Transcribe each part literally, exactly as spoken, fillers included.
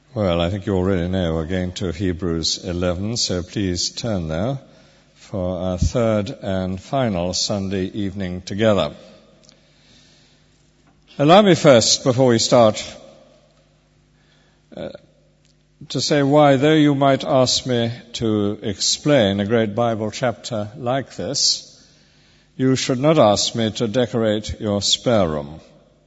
Well, I think you already know we're going to Hebrews eleven, so please turn there for our third and final Sunday evening together. Allow me first, before we start, uh, to say why, though you might ask me to explain a great Bible chapter like this, you should not ask me to decorate your spare room.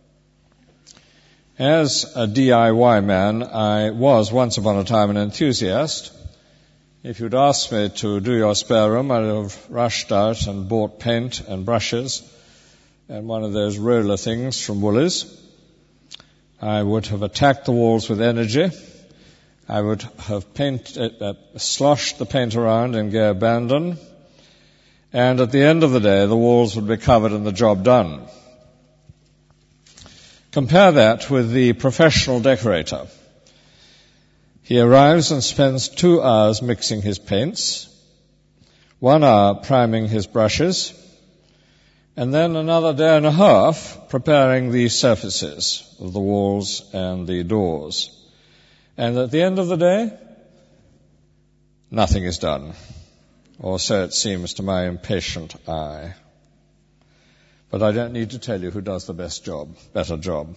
As a D I Y man, I was once upon a time an enthusiast. If you'd asked me to do your spare room, I'd have rushed out and bought paint and brushes and one of those roller things from Woolies. I would have attacked the walls with energy. I would have painted, uh, sloshed the paint around in gay abandon. And at the end of the day, the walls would be covered and the job done. Compare that with the professional decorator. He arrives and spends two hours mixing his paints, one hour priming his brushes, and then another day and a half preparing the surfaces of the walls and the doors. And at the end of the day, nothing is done, or so it seems to my impatient eye. But I don't need to tell you who does the best job, better job.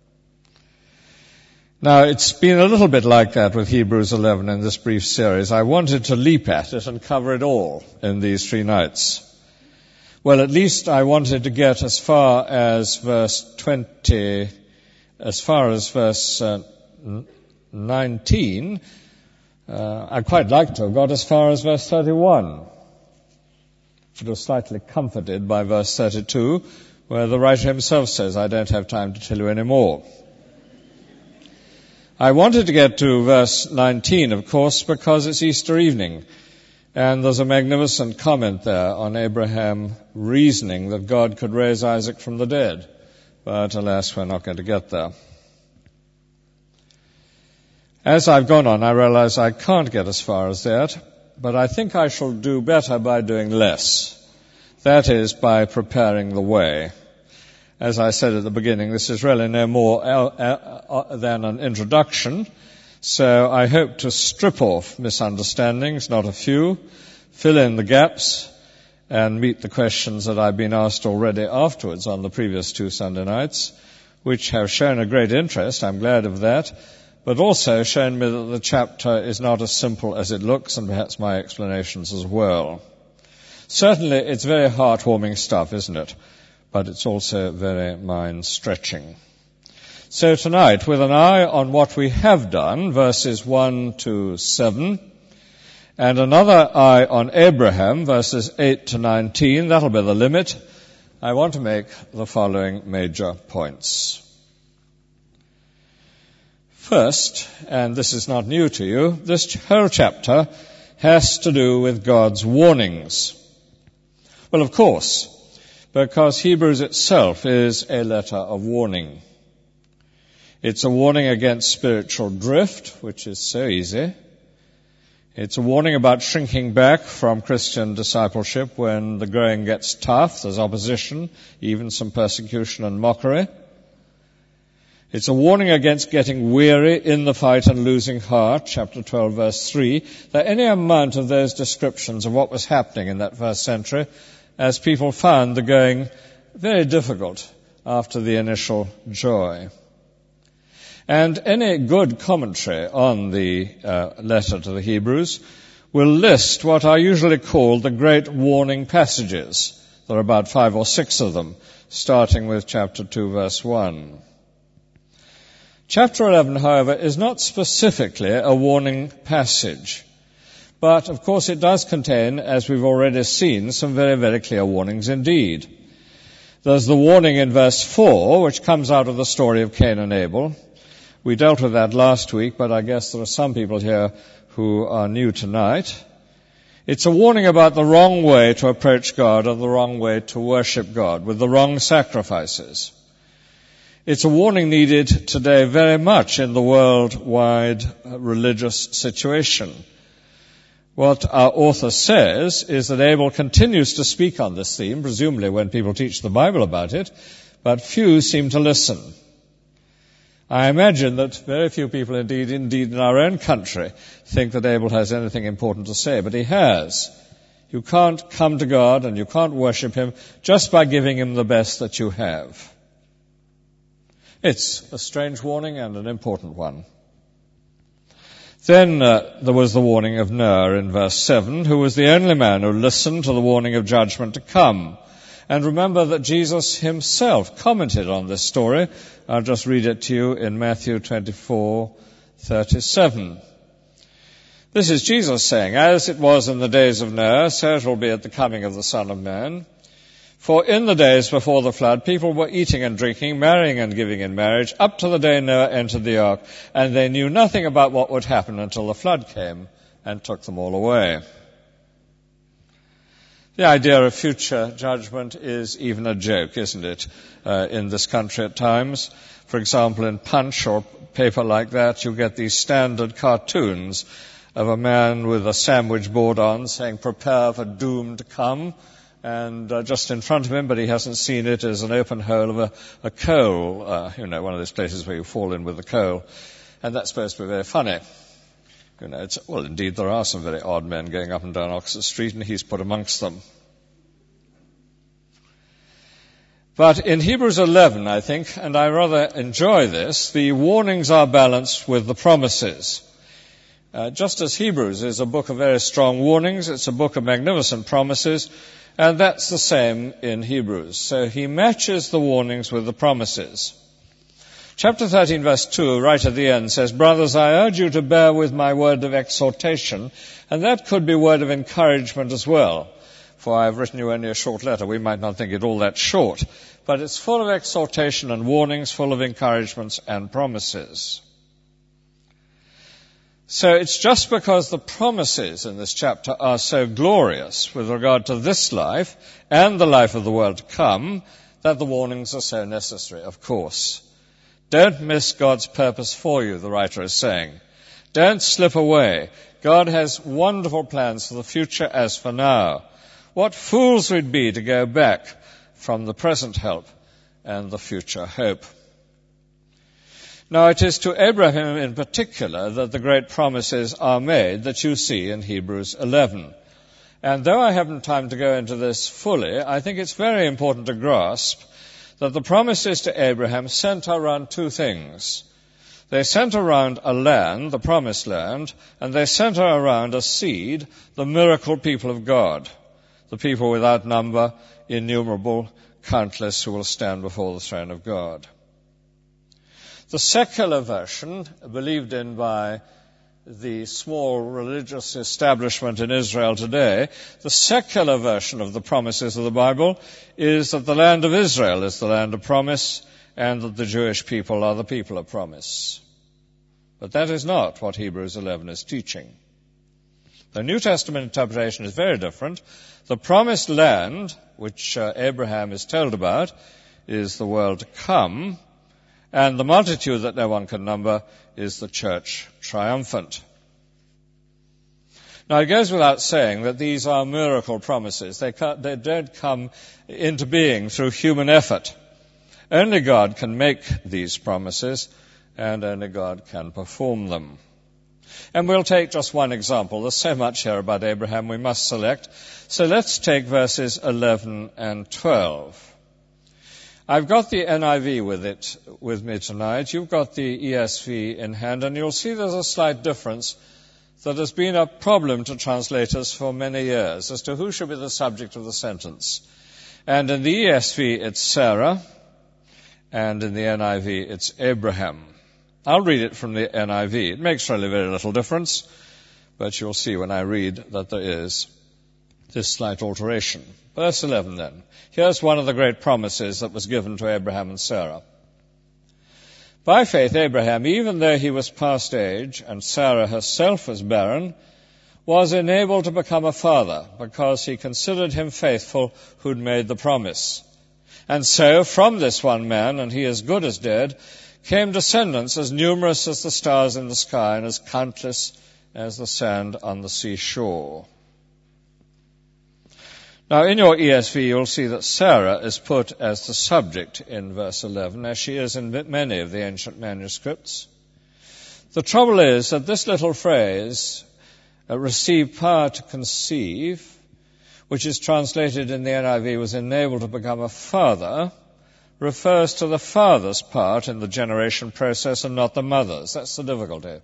Now, it's been a little bit like that with Hebrews eleven in this brief series. I wanted to leap at it and cover it all in these three nights. Well, at least I wanted to get as far as verse twenty, as far as verse uh, nineteen. Uh, I'd quite like to have got as far as verse thirty-one. It was slightly comforted by verse thirty-two, where the writer himself says, I don't have time to tell you any more. I wanted to get to verse nineteen, of course, because it's Easter evening, and there's a magnificent comment there on Abraham reasoning that God could raise Isaac from the dead. But alas, we're not going to get there. As I've gone on, I realize I can't get as far as that, but I think I shall do better by doing less. That is, by preparing the way. As I said at the beginning, this is really no more than an introduction, so I hope to strip off misunderstandings, not a few, fill in the gaps, and meet the questions that I've been asked already afterwards on the previous two Sunday nights, which have shown a great interest. I'm glad of that, but also shown me that the chapter is not as simple as it looks, and perhaps my explanations as well. Certainly, it's very heartwarming stuff, isn't it? But it's also very mind-stretching. So tonight, with an eye on what we have done, verses one to seven, and another eye on Abraham, verses eight to nineteen, that'll be the limit, I want to make the following major points. First, and this is not new to you, this whole chapter has to do with God's warnings. Well, of course, because Hebrews itself is a letter of warning. It's a warning against spiritual drift, which is so easy. It's a warning about shrinking back from Christian discipleship when the going gets tough, there's opposition, even some persecution and mockery. It's a warning against getting weary in the fight and losing heart, chapter twelve, verse three. There are any amount of those descriptions of what was happening in that first century as people found the going very difficult after the initial joy. And any good commentary on the uh, letter to the Hebrews will list what are usually called the great warning passages. There are about five or six of them, starting with chapter two, verse one. Chapter eleven, however, is not specifically a warning passage. But, of course, it does contain, as we've already seen, some very, very clear warnings indeed. There's the warning in verse four, which comes out of the story of Cain and Abel. We dealt with that last week, but I guess there are some people here who are new tonight. It's a warning about the wrong way to approach God and the wrong way to worship God, with the wrong sacrifices. It's a warning needed today very much in the worldwide religious situation. What our author says is that Abel continues to speak on this theme, presumably when people teach the Bible about it, but few seem to listen. I imagine that very few people, indeed, indeed in our own country, think that Abel has anything important to say, but he has. You can't come to God and you can't worship him just by giving him the best that you have. It's a strange warning and an important one. Then uh, there was the warning of Noah in verse seven, who was the only man who listened to the warning of judgment to come. And remember that Jesus himself commented on this story. I'll just read it to you in Matthew twenty-four thirty-seven. This is Jesus saying, "As it was in the days of Noah, so it will be at the coming of the Son of Man. For in the days before the flood, people were eating and drinking, marrying and giving in marriage, up to the day Noah entered the ark, and they knew nothing about what would happen until the flood came and took them all away." The idea of future judgment is even a joke, isn't it, uh, in this country at times. For example, in Punch or paper like that, you get these standard cartoons of a man with a sandwich board on saying, "Prepare for doom to come." And uh, just in front of him, but he hasn't seen it, is an open hole of a, a coal, uh, you know, one of those places where you fall in with the coal. And that's supposed to be very funny. You know, it's, well, indeed, there are some very odd men going up and down Oxford Street, and he's put amongst them. But in Hebrews eleven, I think, and I rather enjoy this, the warnings are balanced with the promises. Uh, just as Hebrews is a book of very strong warnings, it's a book of magnificent promises, and that's the same in Hebrews. So he matches the warnings with the promises. Chapter thirteen, verse two, right at the end, says, "Brothers, I urge you to bear with my word of exhortation," and that could be word of encouragement as well. For I have written you only a short letter. We might not think it all that short, but it's full of exhortation and warnings, full of encouragements and promises. So it's just because the promises in this chapter are so glorious with regard to this life and the life of the world to come that the warnings are so necessary, of course. Don't miss God's purpose for you, the writer is saying. Don't slip away. God has wonderful plans for the future as for now. What fools we'd be to go back from the present help and the future hope. Now it is to Abraham in particular that the great promises are made that you see in Hebrews eleven. And though I haven't time to go into this fully, I think it's very important to grasp that the promises to Abraham center around two things. They center around a land, the promised land, and they center around a seed, the miracle people of God, the people without number, innumerable, countless, who will stand before the throne of God. The secular version, believed in by the small religious establishment in Israel today, the secular version of the promises of the Bible is that the land of Israel is the land of promise and that the Jewish people are the people of promise. But that is not what Hebrews eleven is teaching. The New Testament interpretation is very different. The promised land, which uh, Abraham is told about, is the world to come, and the multitude that no one can number is the church triumphant. Now, it goes without saying that these are miracle promises. They, they don't come into being through human effort. Only God can make these promises, and only God can perform them. And we'll take just one example. There's so much here about Abraham we must select. So let's take verses eleven and twelve. I've got the N I V with it, with me tonight. You've got the E S V in hand, and you'll see there's a slight difference that has been a problem to translators for many years as to who should be the subject of the sentence. And in the E S V, it's Sarah, and in the N I V, it's Abraham. I'll read it from the N I V. It makes really very little difference, but you'll see when I read that there is this slight alteration. Verse eleven then. Here's one of the great promises that was given to Abraham and Sarah. By faith, Abraham, even though he was past age and Sarah herself was barren, was enabled to become a father because he considered him faithful who'd made the promise. And so, from this one man, and he as good as dead, came descendants as numerous as the stars in the sky and as countless as the sand on the seashore. Now, in your E S V, you'll see that Sarah is put as the subject in verse eleven, as she is in many of the ancient manuscripts. The trouble is that this little phrase, uh, receive power to conceive, which is translated in the N I V, was enabled to become a father, refers to the father's part in the generation process and not the mother's. That's the difficulty.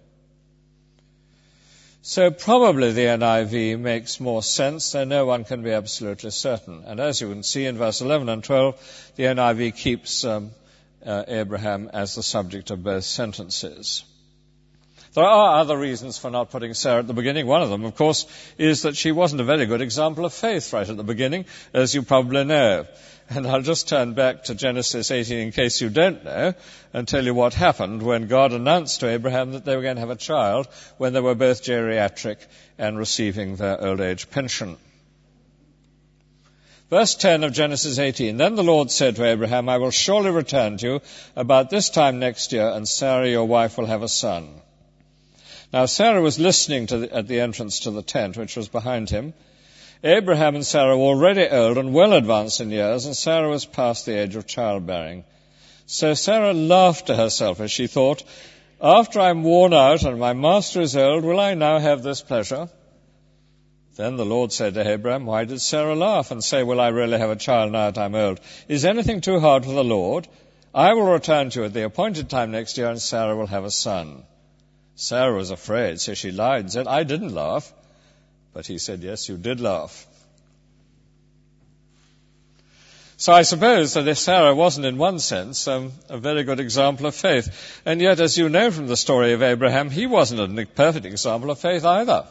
So probably the N I V makes more sense, though no one can be absolutely certain. And as you can see in verse eleven and twelve, the N I V keeps um, uh, Abraham as the subject of both sentences. There are other reasons for not putting Sarah at the beginning. One of them, of course, is that she wasn't a very good example of faith right at the beginning, as you probably know. And I'll just turn back to Genesis eighteen in case you don't know, and tell you what happened when God announced to Abraham that they were going to have a child when they were both geriatric and receiving their old age pension. Verse ten of Genesis eighteen, Then the Lord said to Abraham, I will surely return to you about this time next year, and Sarah your wife will have a son. Now Sarah was listening to the, at the entrance to the tent, which was behind him. Abraham and Sarah were already old and well advanced in years, and Sarah was past the age of childbearing. So Sarah laughed to herself as she thought, After I am worn out and my master is old, will I now have this pleasure? Then the Lord said to Abraham, Why did Sarah laugh and say, Will I really have a child now that I am old? Is anything too hard for the Lord? I will return to you at the appointed time next year, and Sarah will have a son. Sarah was afraid, so she lied and said, I didn't laugh. But he said, Yes, you did laugh. So I suppose that if Sarah wasn't in one sense um, a very good example of faith, and yet, as you know from the story of Abraham, he wasn't a perfect example of faith either,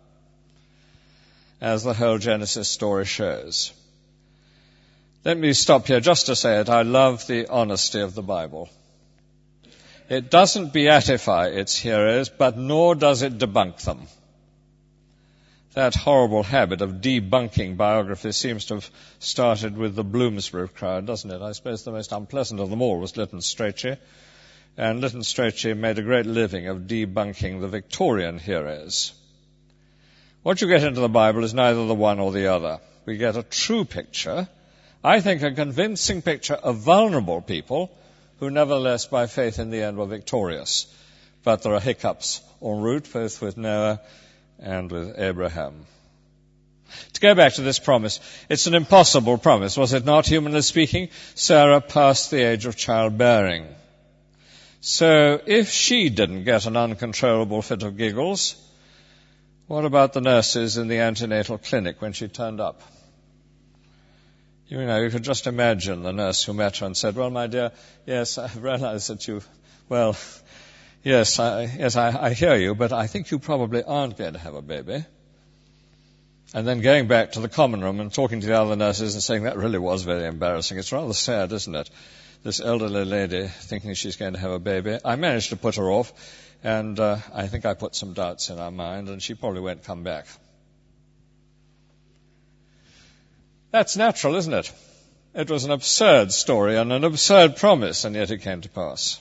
as the whole Genesis story shows. Let me stop here just to say it. I love the honesty of the Bible. It doesn't beatify its hearers, but nor does it debunk them. That horrible habit of debunking biographies seems to have started with the Bloomsbury crowd, doesn't it? I suppose the most unpleasant of them all was Lytton Strachey. And Lytton Strachey made a great living of debunking the Victorian heroes. What you get into the Bible is neither the one or the other. We get a true picture, I think a convincing picture of vulnerable people who nevertheless by faith in the end were victorious. But there are hiccups en route, both with Noah and with Abraham. To go back to this promise, it's an impossible promise, was it not, humanly speaking? Sarah passed the age of childbearing. So if she didn't get an uncontrollable fit of giggles, what about the nurses in the antenatal clinic when she turned up? You know, you could just imagine the nurse who met her and said, Well, my dear, yes, I realize that you, well, yes, I, yes, I, I hear you, but I think you probably aren't going to have a baby. And then going back to the common room and talking to the other nurses and saying, that really was very embarrassing. It's rather sad, isn't it? This elderly lady thinking she's going to have a baby. I managed to put her off, and uh, I think I put some doubts in her mind, and she probably won't come back. That's natural, isn't it? It was an absurd story and an absurd promise, and yet it came to pass.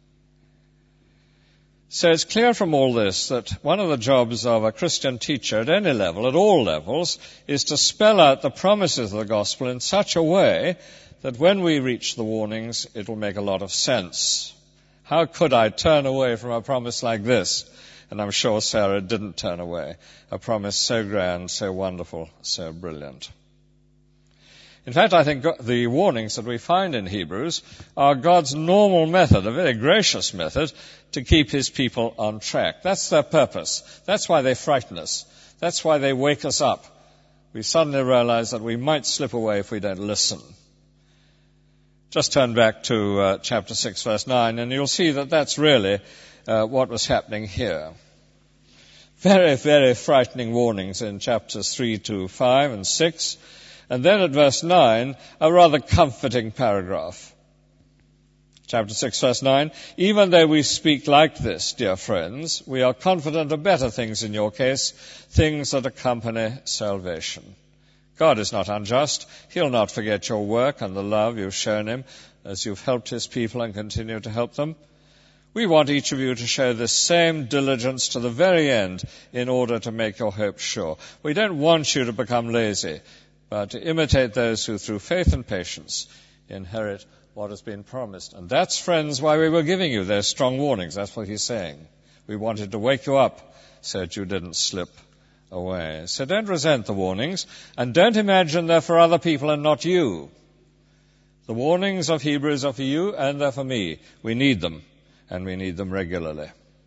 So it's clear from all this that one of the jobs of a Christian teacher at any level, at all levels, is to spell out the promises of the gospel in such a way that when we reach the warnings, it will make a lot of sense. How could I turn away from a promise like this? And I'm sure Sarah didn't turn away. A promise so grand, so wonderful, so brilliant. In fact, I think the warnings that we find in Hebrews are God's normal method, a very gracious method, to keep his people on track. That's their purpose. That's why they frighten us. That's why they wake us up. We suddenly realize that we might slip away if we don't listen. Just turn back to uh, chapter six, verse nine, and you'll see that that's really uh, what was happening here. Very, very frightening warnings in chapters three to five and six. And then at verse nine, a rather comforting paragraph. Chapter six, verse nine, even though we speak like this, dear friends, we are confident of better things in your case, things that accompany salvation. God is not unjust. He'll not forget your work and the love you've shown him as you've helped his people and continue to help them. We want each of you to show the same diligence to the very end in order to make your hope sure. We don't want you to become lazy, but to imitate those who through faith and patience inherit what has been promised. And that's, friends, why we were giving you those strong warnings. That's what he's saying. We wanted to wake you up so that you didn't slip away. So don't resent the warnings, and don't imagine they're for other people and not you. The warnings of Hebrews are for you and they're for me. We need them, and we need them regularly.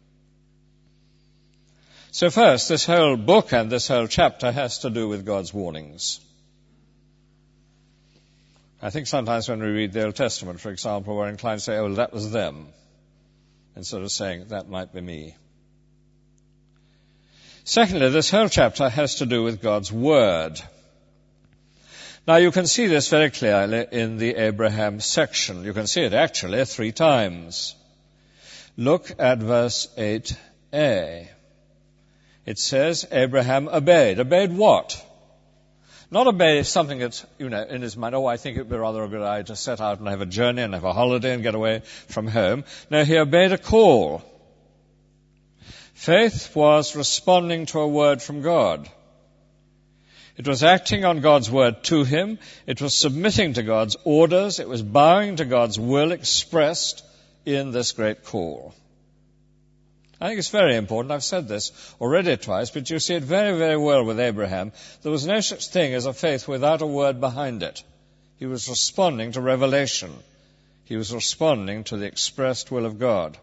So first, this whole book and this whole chapter has to do with God's warnings. I think sometimes when we read the Old Testament, for example, we're inclined to say, oh, well, that was them, instead of saying, that might be me. Secondly, this whole chapter has to do with God's Word. Now, you can see this very clearly in the Abraham section. You can see it actually three times. Look at verse eight a. It says, Abraham obeyed. Obeyed what? Not obey something that's, you know, in his mind, oh, I think it would be rather a good idea to set out and have a journey and have a holiday and get away from home. No, he obeyed a call. Faith was responding to a word from God. It was acting on God's word to him. It was submitting to God's orders. It was bowing to God's will expressed in this great call. I think it's very important. I've said this already twice, but you see it very, very well with Abraham. There was no such thing as a faith without a word behind it. He was responding to revelation. He was responding to the expressed will of God.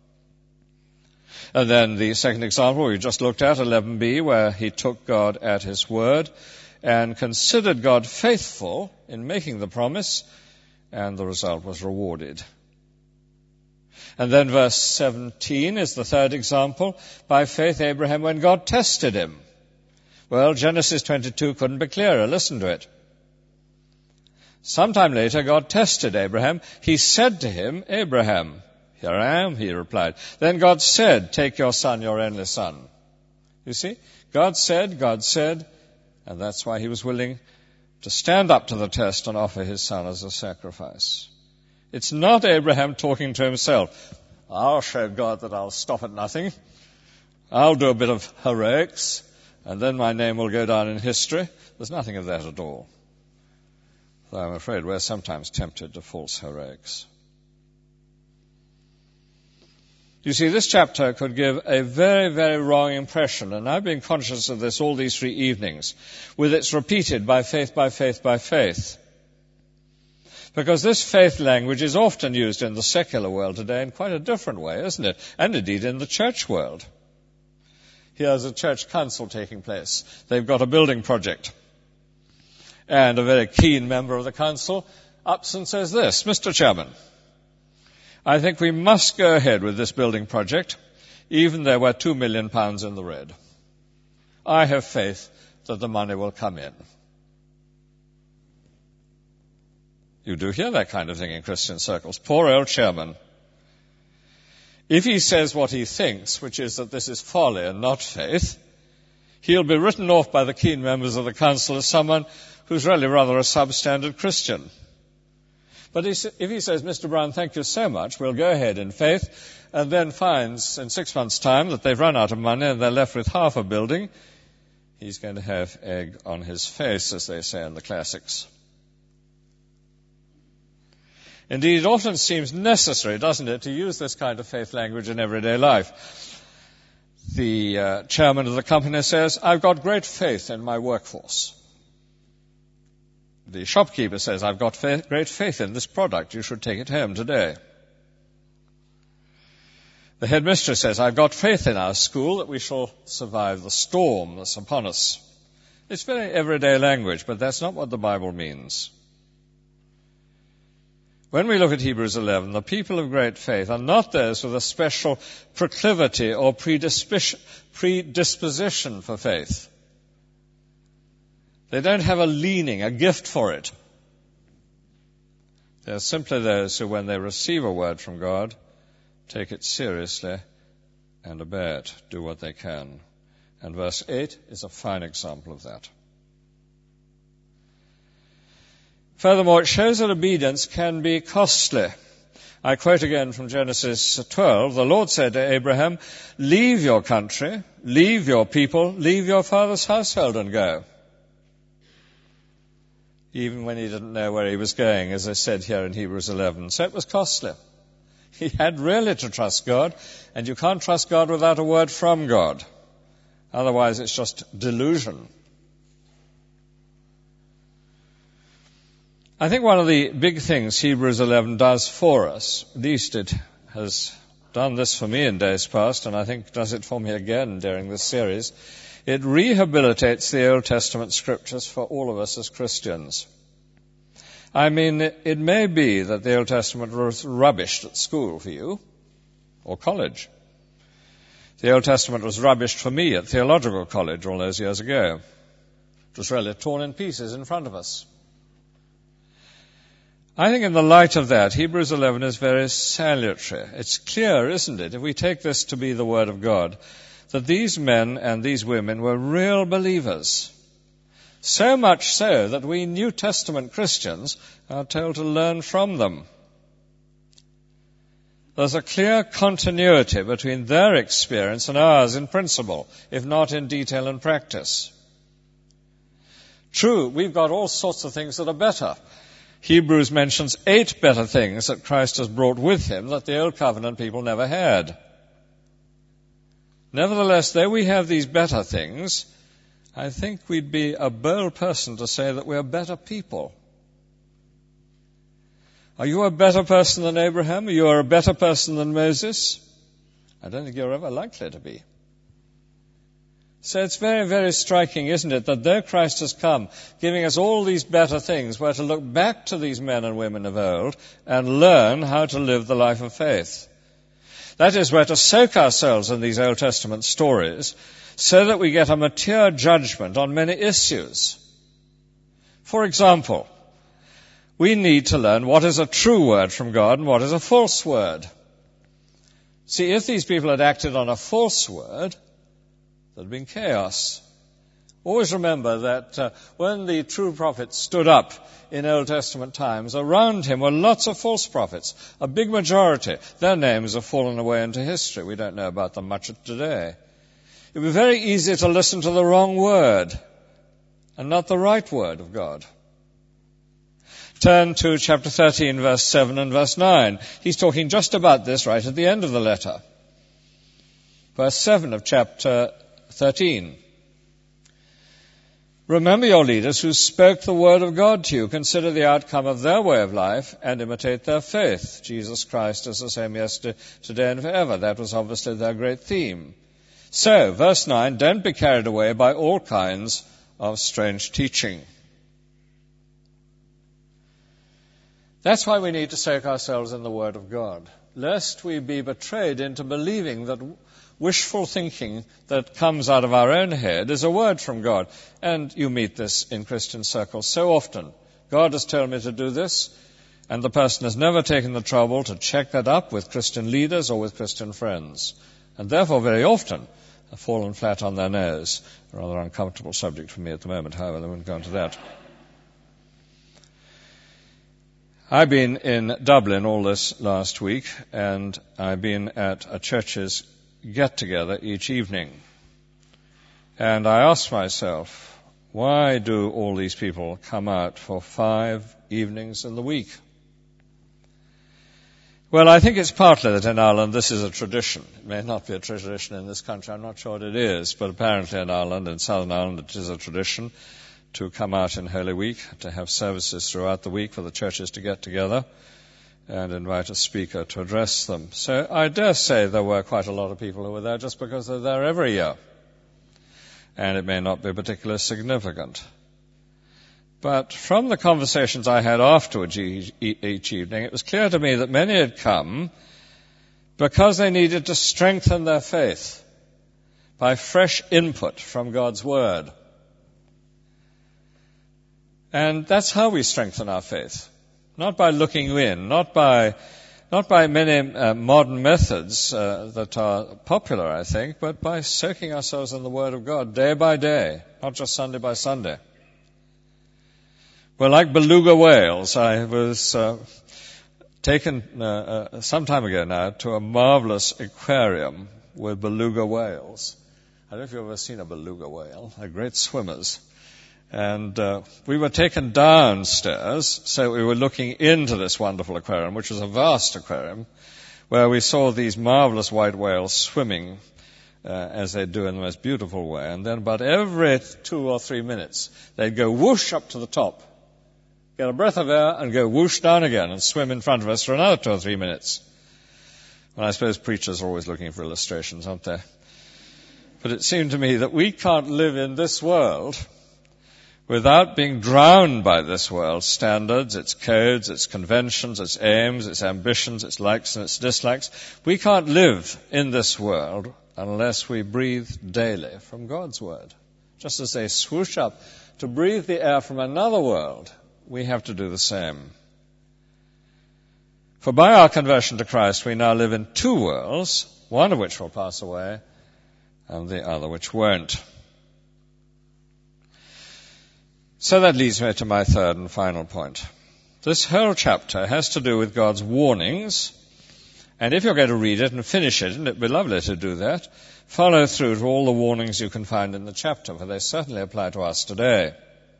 And then the second example we just looked at, eleven b, where he took God at his word and considered God faithful in making the promise, and the result was rewarded. And then verse seventeen is the third example. By faith Abraham, when God tested him. Well, Genesis twenty-two couldn't be clearer. Listen to it. Sometime later, God tested Abraham. He said to him, Abraham, here I am, he replied. Then God said, take your son, your only son. You see, God said, God said, and that's why he was willing to stand up to the test and offer his son as a sacrifice. It's not Abraham talking to himself. I'll show God that I'll stop at nothing. I'll do a bit of heroics, and then my name will go down in history. There's nothing of that at all. Though I'm afraid we're sometimes tempted to false heroics. You see, this chapter could give a very, very wrong impression, and I've been conscious of this all these three evenings, with its repeated by faith, by faith, by faith. Because this faith language is often used in the secular world today in quite a different way, isn't it? And indeed in the church world. Here's a church council taking place. They've got a building project. And a very keen member of the council ups and says this, Mister Chairman, I think we must go ahead with this building project, even though we're two million pounds in the red. I have faith that the money will come in. You do hear that kind of thing in Christian circles. Poor old chairman. If he says what he thinks, which is that this is folly and not faith, he'll be written off by the keen members of the council as someone who's really rather a substandard Christian. But if he says, Mister Brown, thank you so much, we'll go ahead in faith, and then finds in six months' time that they've run out of money and they're left with half a building, he's going to have egg on his face, as they say in the classics. Indeed, it often seems necessary, doesn't it, to use this kind of faith language in everyday life. The uh, chairman of the company says, I've got great faith in my workforce. The shopkeeper says, I've got faith, great faith in this product. You should take it home today. The headmistress says, I've got faith in our school that we shall survive the storm that's upon us. It's very everyday language, but that's not what the Bible means. When we look at Hebrews eleven, the people of great faith are not those with a special proclivity or predisposition for faith. They don't have a leaning, a gift for it. They're simply those who, when they receive a word from God, take it seriously and obey it, do what they can. And verse eight is a fine example of that. Furthermore, it shows that obedience can be costly. I quote again from Genesis twelve. The Lord said to Abraham, leave your country, leave your people, leave your father's household and go. even when he didn't know where he was going, as I said here in Hebrews eleven. So it was costly. He had really to trust God, and you can't trust God without a word from God. Otherwise, it's just delusion. I think one of the big things Hebrews eleven does for us, at least it has done this for me in days past, and I think does it for me again during this series, it rehabilitates the Old Testament scriptures for all of us as Christians. I mean, it, it may be that the Old Testament was rubbished at school for you, or college. The Old Testament was rubbished for me at theological college all those years ago. It was really torn in pieces in front of us. I think in the light of that, Hebrews eleven is very salutary. It's clear, isn't it, if we take this to be the Word of God, that these men and these women were real believers. So much so that we New Testament Christians are told to learn from them. There's a clear continuity between their experience and ours in principle, if not in detail and practice. True, we've got all sorts of things that are better. Hebrews mentions eight better things that Christ has brought with him that the Old Covenant people never had. Nevertheless, though we have these better things, I think we'd be a bold person to say that we're better people. Are you a better person than Abraham? Are you a better person than Moses? I don't think you're ever likely to be. So it's very, very striking, isn't it, that though Christ has come, giving us all these better things, we're to look back to these men and women of old and learn how to live the life of faith. That is, we're to soak ourselves in these Old Testament stories so that we get a mature judgment on many issues. For example, we need to learn what is a true word from God and what is a false word. See, if these people had acted on a false word, there'd been chaos. Always remember that uh, when the true prophet stood up in Old Testament times, around him were lots of false prophets, a big majority. Their names have fallen away into history. We don't know about them much today. It would be very easy to listen to the wrong word and not the right word of God. Turn to chapter thirteen, verse seven and verse nine. He's talking just about this right at the end of the letter. Verse seven of chapter thirteen. Remember your leaders who spoke the word of God to you. Consider the outcome of their way of life and imitate their faith. Jesus Christ is the same yesterday, today, and forever. That was obviously their great theme. So, verse nine, don't be carried away by all kinds of strange teaching. That's why we need to soak ourselves in the Word of God, lest we be betrayed into believing that wishful thinking that comes out of our own head is a word from God. And you meet this in Christian circles so often. God has told me to do this, and the person has never taken the trouble to check that up with Christian leaders or with Christian friends. And therefore, very often, have fallen flat on their nose. A rather uncomfortable subject for me at the moment, however, I won't go into that. I've been in Dublin all this last week, and I've been at a church's get-together each evening. And I asked myself, why do all these people come out for five evenings in the week? Well, I think it's partly that in Ireland this is a tradition. It may not be a tradition in this country, I'm not sure what it is, but apparently in Ireland, in Southern Ireland, it is a tradition to come out in Holy Week, to have services throughout the week for the churches to get together and invite a speaker to address them. So I dare say there were quite a lot of people who were there just because they're there every year. And it may not be particularly significant. But from the conversations I had afterwards each evening, it was clear to me that many had come because they needed to strengthen their faith by fresh input from God's Word. And that's how we strengthen our faith. Not by looking in, not by not by many uh, modern methods uh, that are popular, I think, but by soaking ourselves in the Word of God day by day, not just Sunday by Sunday. We're like beluga whales. I was uh, taken uh, uh, some time ago now to a marvelous aquarium with beluga whales. I don't know if you've ever seen a beluga whale. They're great swimmers. And uh, we were taken downstairs, so we were looking into this wonderful aquarium, which was a vast aquarium, where we saw these marvelous white whales swimming uh, as they do in the most beautiful way. And then about every two or three minutes, they'd go whoosh up to the top, get a breath of air, and go whoosh down again and swim in front of us for another two or three minutes. Well, I suppose preachers are always looking for illustrations, aren't they? But it seemed to me that we can't live in this world without being drowned by this world's standards, its codes, its conventions, its aims, its ambitions, its likes and its dislikes. We can't live in this world unless we breathe daily from God's word. Just as they swoosh up to breathe the air from another world, we have to do the same. For by our conversion to Christ, we now live in two worlds, one of which will pass away and the other which won't. So that leads me to my third and final point. This whole chapter has to do with God's warnings, and if you're going to read it and finish it, and it'd be lovely to do that, follow through to all the warnings you can find in the chapter, for they certainly apply to us today.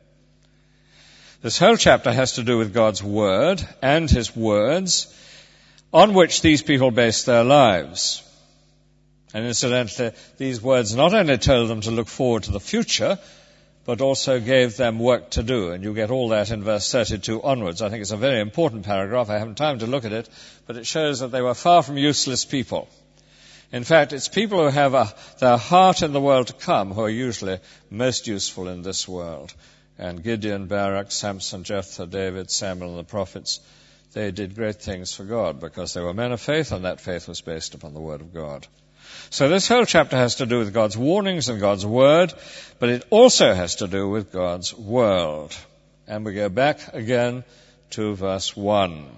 This whole chapter has to do with God's word and his words on which these people base their lives. And incidentally, these words not only told them to look forward to the future, but also gave them work to do. And you get all that in verse thirty-two onwards. I think it's a very important paragraph. I haven't time to look at it, but it shows that they were far from useless people. In fact, it's people who have a, their heart in the world to come who are usually most useful in this world. And Gideon, Barak, Samson, Jephthah, David, Samuel, and the prophets, they did great things for God because they were men of faith, and that faith was based upon the word of God. So this whole chapter has to do with God's warnings and God's word, but it also has to do with God's world. And we go back again to verse one.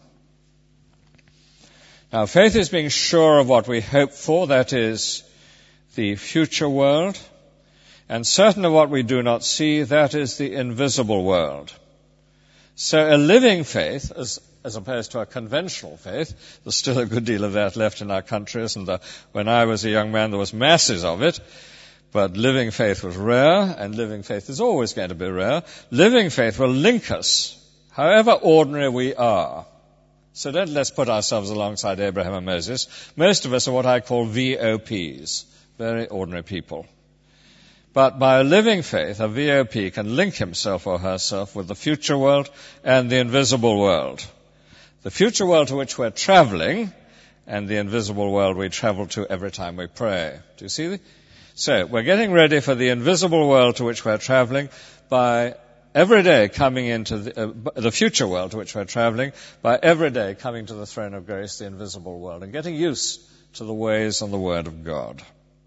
Now, faith is being sure of what we hope for, that is, the future world, and certain of what we do not see, that is, the invisible world. So a living faith, as as opposed to a conventional faith, there's still a good deal of that left in our country, isn't there? When I was a young man, there was masses of it, but living faith was rare, and living faith is always going to be rare. Living faith will link us, however ordinary we are. So don't let's put ourselves alongside Abraham and Moses. Most of us are what I call V O Ps, very ordinary people. But by a living faith, a V O P can link himself or herself with the future world and the invisible world. The future world to which we're traveling, and the invisible world we travel to every time we pray. Do you see that? So, we're getting ready for the invisible world to which we're traveling by every day coming into the, uh, the future world to which we're traveling, by every day coming to the throne of grace, the invisible world, and getting used to the ways and the word of God.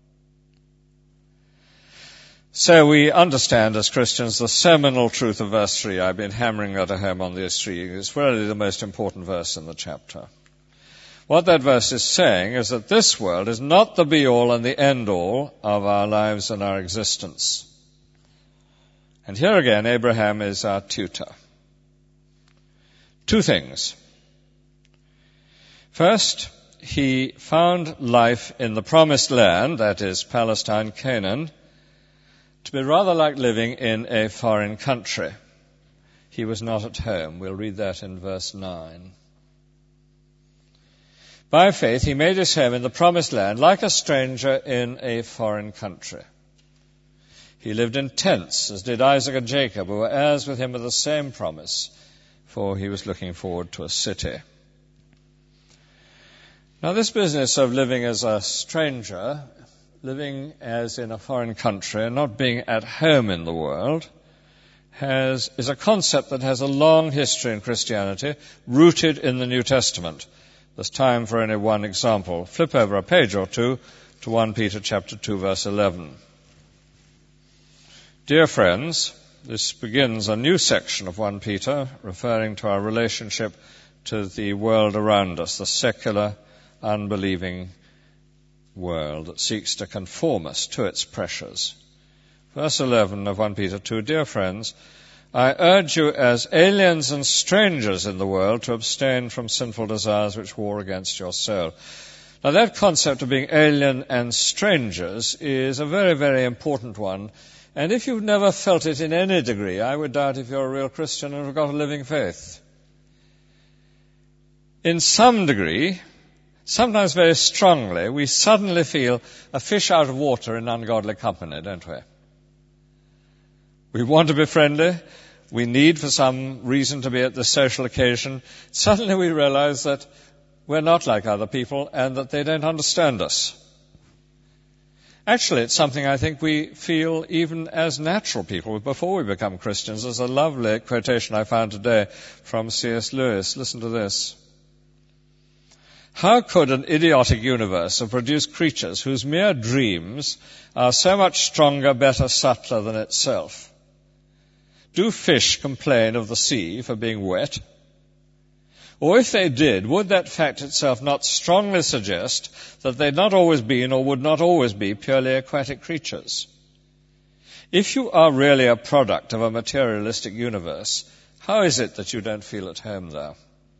So we understand as Christians the seminal truth of verse three. I've been hammering that home on these three. It's really the most important verse in the chapter. What that verse is saying is that this world is not the be-all and the end-all of our lives and our existence. And here again, Abraham is our tutor. Two things. First, he found life in the promised land, that is Palestine, Canaan, to be rather like living in a foreign country. He was not at home. We'll read that in verse nine. By faith, he made his home in the promised land like a stranger in a foreign country. He lived in tents, as did Isaac and Jacob, who were heirs with him of the same promise, for he was looking forward to a city. Now, this business of living as a stranger, living as in a foreign country and not being at home in the world, has, is a concept that has a long history in Christianity, rooted in the New Testament. There's time for only one example. Flip over a page or two to First Peter chapter two, verse eleven. Dear friends, this begins a new section of First Peter, referring to our relationship to the world around us, the secular, unbelieving world that seeks to conform us to its pressures. Verse eleven of First Peter two, dear friends, I urge you as aliens and strangers in the world to abstain from sinful desires which war against your soul. Now that concept of being alien and strangers is a very, very important one, And if you've never felt it in any degree, I would doubt if you're a real Christian and have got a living faith. In some degree, sometimes very strongly, we suddenly feel a fish out of water in ungodly company, don't we? We want to be friendly. We need for some reason to be at the social occasion. Suddenly we realize that we're not like other people and that they don't understand us. Actually, it's something I think we feel even as natural people before we become Christians. There's a lovely quotation I found today from C S Lewis. Listen to this. How could an idiotic universe have produced creatures whose mere dreams are so much stronger, better, subtler than itself? Do fish complain of the sea for being wet? Or if they did, would that fact itself not strongly suggest that they'd not always been or would not always be purely aquatic creatures? If you are really a product of a materialistic universe, how is it that you don't feel at home there?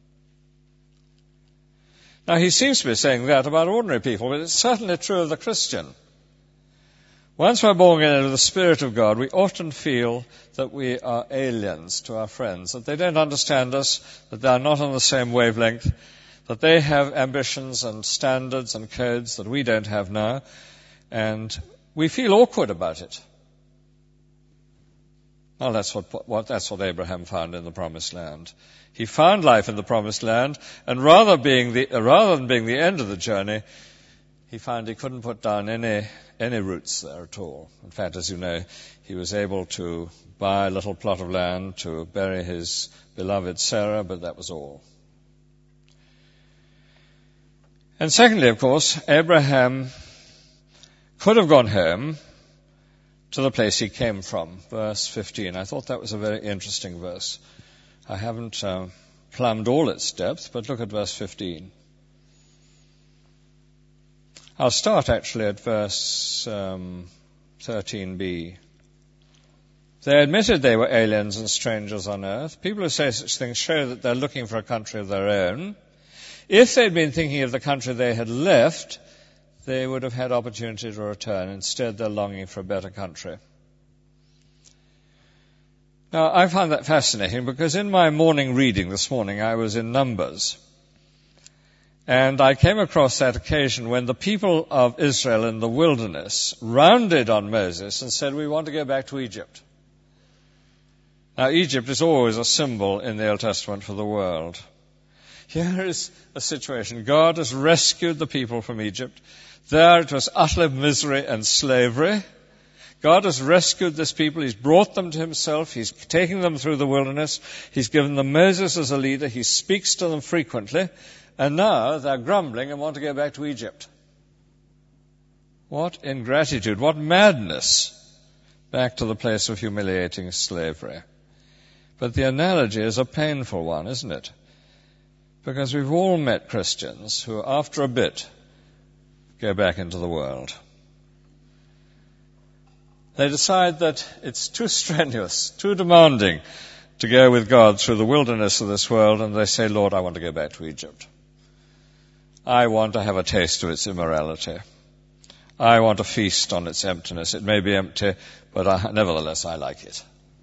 Now, he seems to be saying that about ordinary people, but it's certainly true of the Christian. Once we're born again into the Spirit of God, we often feel that we are aliens to our friends, that they don't understand us, that they are not on the same wavelength, that they have ambitions and standards and codes that we don't have now, and we feel awkward about it. Well, that's what, what, that's what Abraham found in the Promised Land. He found life in the Promised Land, and rather, being the, rather than being the end of the journey, he found he couldn't put down any any roots there at all. In fact, as you know, he was able to buy a little plot of land to bury his beloved Sarah, but that was all. And secondly, of course, Abraham could have gone home to the place he came from, verse fifteen. I thought that was a very interesting verse. I haven't uh, plumbed all its depth, but look at verse fifteen. I'll start actually at verse um, thirteen b. They admitted they were aliens and strangers on earth. People who say such things show that they're looking for a country of their own. If they'd been thinking of the country they had left, they would have had opportunity to return. Instead, they're longing for a better country. Now, I find that fascinating because in my morning reading this morning, I was in Numbers. And I came across that occasion when the people of Israel in the wilderness rounded on Moses and said, we want to go back to Egypt. Now, Egypt is always a symbol in the Old Testament for the world. Here is a situation. God has rescued the people from Egypt. There it was utter misery and slavery. God has rescued this people. He's brought them to himself. He's taken them through the wilderness. He's given them Moses as a leader. He speaks to them frequently. And now they're grumbling and want to go back to Egypt. What ingratitude, what madness, back to the place of humiliating slavery. But the analogy is a painful one, isn't it? Because we've all met Christians who, after a bit, go back into the world. They decide that it's too strenuous, too demanding to go with God through the wilderness of this world, and they say, Lord, I want to go back to Egypt. I want to have a taste of its immorality. I want to feast on its emptiness. It may be empty, but I, nevertheless I like it.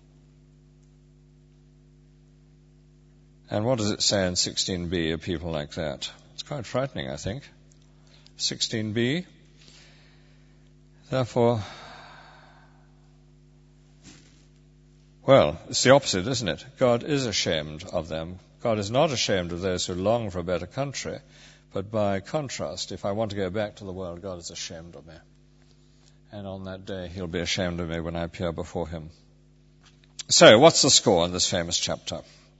And what does it say in sixteen b of people like that? It's quite frightening, I think. sixteen b. Therefore, well, it's the opposite, isn't it? God is ashamed of them. God is not ashamed of those who long for a better country. But by contrast, if I want to go back to the world, God is ashamed of me. And on that day, he'll be ashamed of me when I appear before him. So, what's the score in this famous chapter?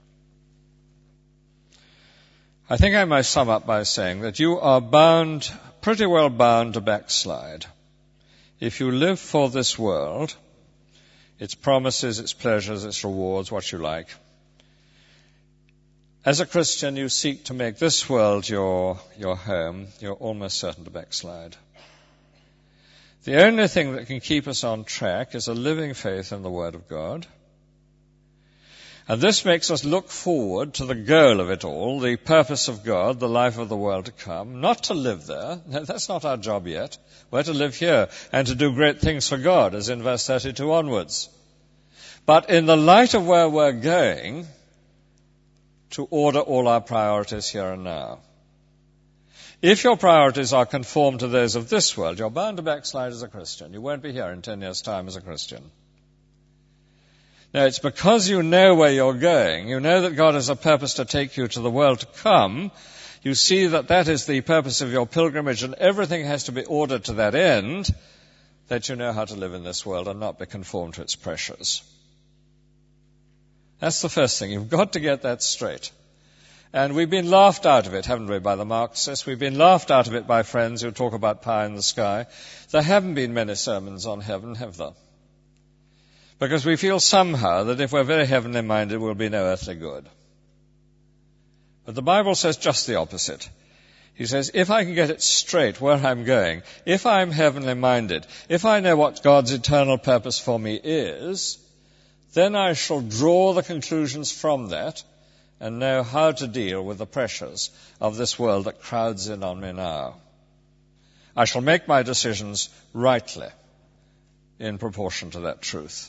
I think I might sum up by saying that you are bound, pretty well bound to backslide. If you live for this world, its promises, its pleasures, its rewards, what you like. As a Christian, you seek to make this world your, your home, you're almost certain to backslide. The only thing that can keep us on track is a living faith in the Word of God. And this makes us look forward to the goal of it all, the purpose of God, the life of the world to come, not to live there. That's not our job yet. We're to live here and to do great things for God, as in verse thirty-two onwards. But in the light of where we're going, to order all our priorities here and now. If your priorities are conformed to those of this world, you're bound to backslide as a Christian. You won't be here in ten years' time as a Christian. Now, it's because you know where you're going, you know that God has a purpose to take you to the world to come, you see that that is the purpose of your pilgrimage and everything has to be ordered to that end, that you know how to live in this world and not be conformed to its pressures. That's the first thing. You've got to get that straight. And we've been laughed out of it, haven't we, by the Marxists? We've been laughed out of it by friends who talk about pie in the sky. There haven't been many sermons on heaven, have there? Because we feel somehow that if we're very heavenly minded, we'll be no earthly good. But the Bible says just the opposite. He says, if I can get it straight where I'm going, if I'm heavenly minded, if I know what God's eternal purpose for me is, then I shall draw the conclusions from that and know how to deal with the pressures of this world that crowds in on me now. I shall make my decisions rightly in proportion to that truth.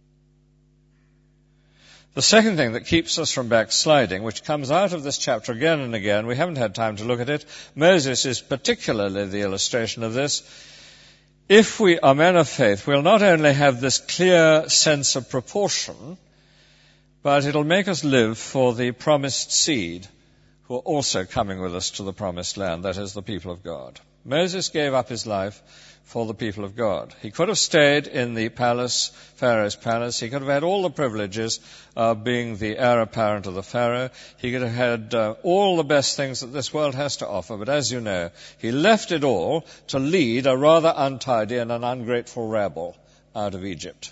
The second thing that keeps us from backsliding, which comes out of this chapter again and again, we haven't had time to look at it, Moses is particularly the illustration of this. If we are men of faith, we'll not only have this clear sense of proportion, but it'll make us live for the promised seed who are also coming with us to the promised land, that is, the people of God. Moses gave up his life for the people of God. He could have stayed in the palace, Pharaoh's palace. He could have had all the privileges of being the heir apparent of the Pharaoh. He could have had uh, all the best things that this world has to offer. But as you know, he left it all to lead a rather untidy and an ungrateful rabble out of Egypt.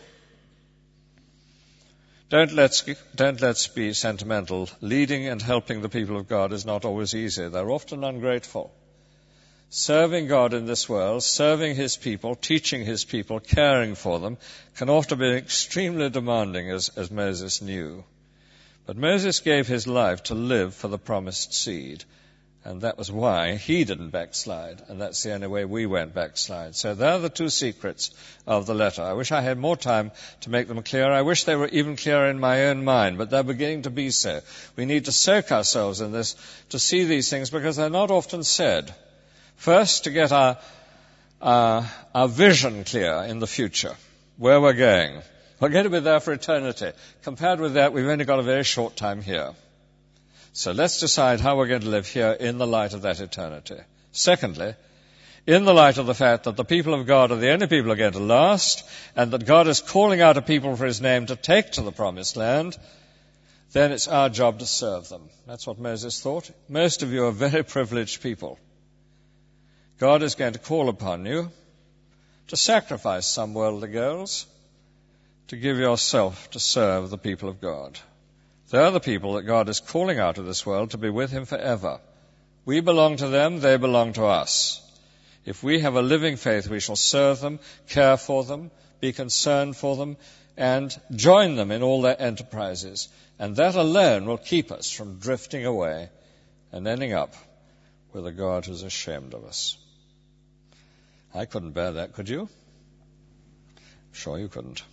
Don't let's, don't let's be sentimental. Leading and helping the people of God is not always easy. They're often ungrateful. Serving God in this world, serving his people, teaching his people, caring for them, can often be extremely demanding, as, as Moses knew. But Moses gave his life to live for the promised seed, and that was why he didn't backslide, and that's the only way we won't backslide. So there are the two secrets of the letter. I wish I had more time to make them clear. I wish they were even clearer in my own mind, but they're beginning to be so. We need to soak ourselves in this to see these things, because they're not often said. First, to get our, uh, our vision clear in the future, where we're going. We're going to be there for eternity. Compared with that, we've only got a very short time here. So let's decide how we're going to live here in the light of that eternity. Secondly, in the light of the fact that the people of God are the only people who are going to last, and that God is calling out a people for his name to take to the promised land, then it's our job to serve them. That's what Moses thought. Most of you are very privileged people. God is going to call upon you to sacrifice some worldly goals, to give yourself to serve the people of God. They are the people that God is calling out of this world to be with him forever. We belong to them, they belong to us. If we have a living faith, we shall serve them, care for them, be concerned for them, and join them in all their enterprises. And that alone will keep us from drifting away and ending up with a God who's ashamed of us. I couldn't bear that, could you? I'm sure you couldn't.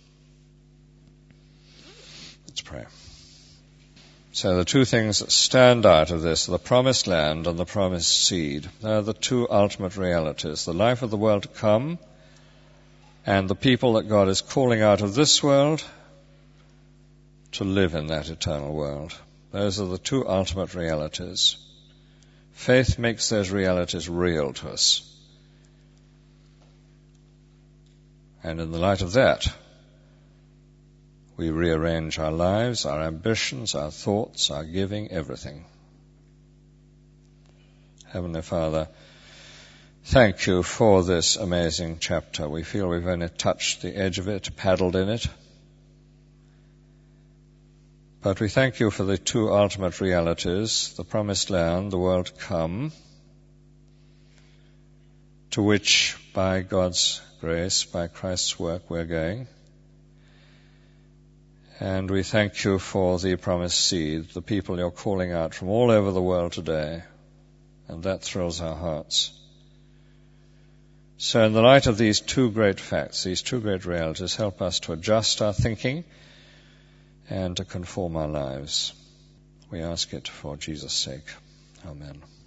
Let's pray. So the two things that stand out of this are the promised land and the promised seed. They're the two ultimate realities, the life of the world to come and the people that God is calling out of this world to live in that eternal world. Those are the two ultimate realities. Faith makes those realities real to us. And in the light of that, we rearrange our lives, our ambitions, our thoughts, our giving, everything. Heavenly Father, thank you for this amazing chapter. We feel we've only touched the edge of it, paddled in it. But we thank you for the two ultimate realities, the promised land, the world to come, to which, by God's grace, by Christ's work, we're going. And we thank you for the promised seed, the people you're calling out from all over the world today. And that thrills our hearts. So in the light of these two great facts, these two great realities, help us to adjust our thinking and to conform our lives. We ask it for Jesus' sake. Amen.